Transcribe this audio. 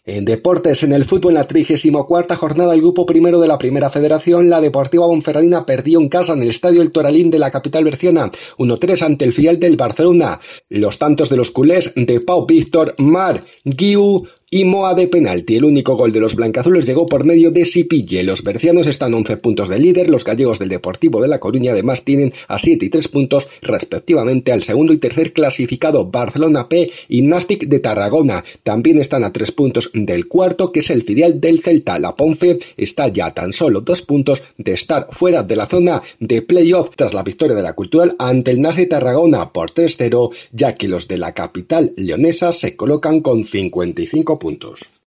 En deportes, en el fútbol, en la 34ª jornada del grupo primero de la Primera Federación, la Deportiva Ponferradina perdió en casa en el Estadio El Toralín de la capital berciana 1-3 ante el filial del Barcelona. Los tantos de los culés de Pau Víctor, Mar, Guiu y Moa de penalti. El único gol de los blancazules llegó por medio de Sipille. Los bercianos están 11 puntos de líder. Los gallegos del Deportivo de La Coruña además tienen a 7 y 3 puntos respectivamente al segundo y tercer clasificado Barcelona P y Nàstic de Tarragona. También están a 3 puntos del cuarto, que es el filial del Celta. La Ponfe está ya a tan solo 2 puntos de estar fuera de la zona de playoff tras la victoria de la Cultural ante el Nàstic de Tarragona por 3-0, ya que los de la capital leonesa se colocan con 55 puntos.